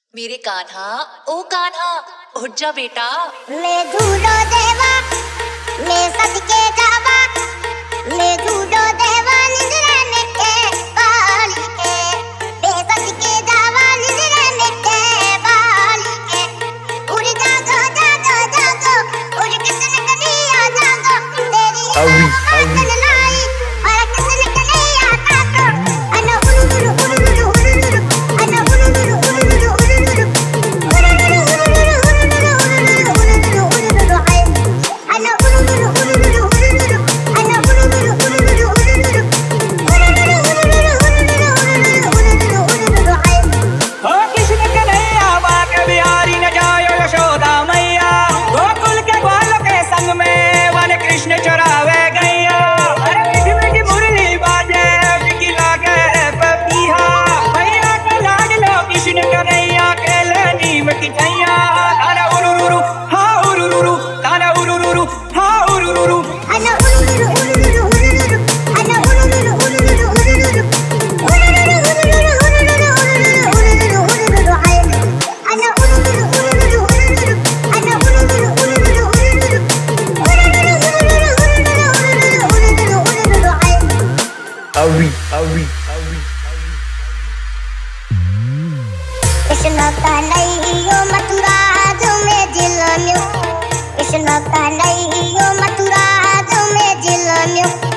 मेरे कान्हा, ओ कान्हा, उठ जा बेटा। मैं झूलो देवा, मैं सदके जावा, मैं झूलो देवा निंद्रा मिटे बाली के, मैं सदके जावा निंद्रा मिटे बाली के। उड़ जागो जागो जागो, उड़ किसने कनिया जागो, तेरी आवाज़ लाई और किसने कनिया जागो। अन उरुरु उरुरु उरुरु, अन उरुरु उरुरु उरुरु, कृष्ण चरावे गैया, अरे मीठी मीठी मुरली बाजे, बिकी लागे पपीहा, भैया का लाड लो कृष्ण कन्हैया, केले नीम की छैया, ताना उरुरुरु, हाँ उरुरुरु, ताना उरुरुरु, हाँ उरुरुरु। कृष्ण कन्हैया मथुरा में जिल में, कृष्ण कन्हैया मथुरा में जिल में।